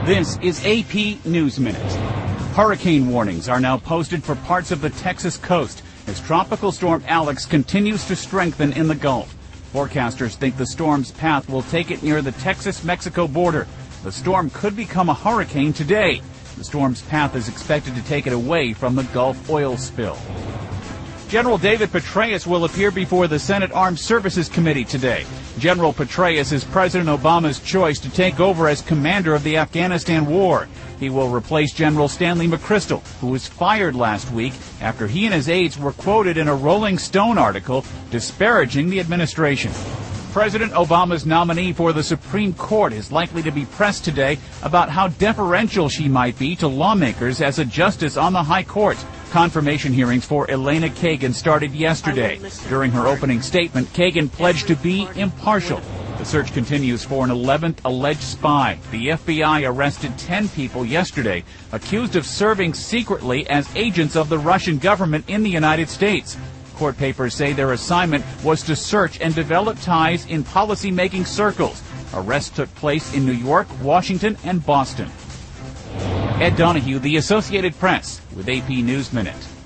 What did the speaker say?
This is AP News Minute. Hurricane warnings are now posted for parts of the Texas coast as Tropical Storm Alex continues to strengthen in the Gulf. Forecasters think the storm's path will take it near the Texas-Mexico border. The storm could become a hurricane today. The storm's path is expected to take it away from the Gulf oil spill. General David Petraeus will appear before the Senate Armed Services Committee today. General Petraeus is President Obama's choice to take over as commander of the Afghanistan war. He will replace General Stanley McChrystal, who was fired last week after he and his aides were quoted in a Rolling Stone article disparaging the administration. President Obama's nominee for the Supreme Court is likely to be pressed today about how deferential she might be to lawmakers as a justice on the High Court. Confirmation hearings for Elena Kagan started yesterday. During her opening statement, Kagan pledged to be impartial. The search continues for an 11th alleged spy. The FBI arrested 10 people yesterday, accused of serving secretly as agents of the Russian government in the United States. Court papers say their assignment was to search and develop ties in policy-making circles. Arrests took place in New York, Washington, and Boston. Ed Donahue, The Associated Press, with AP News Minute.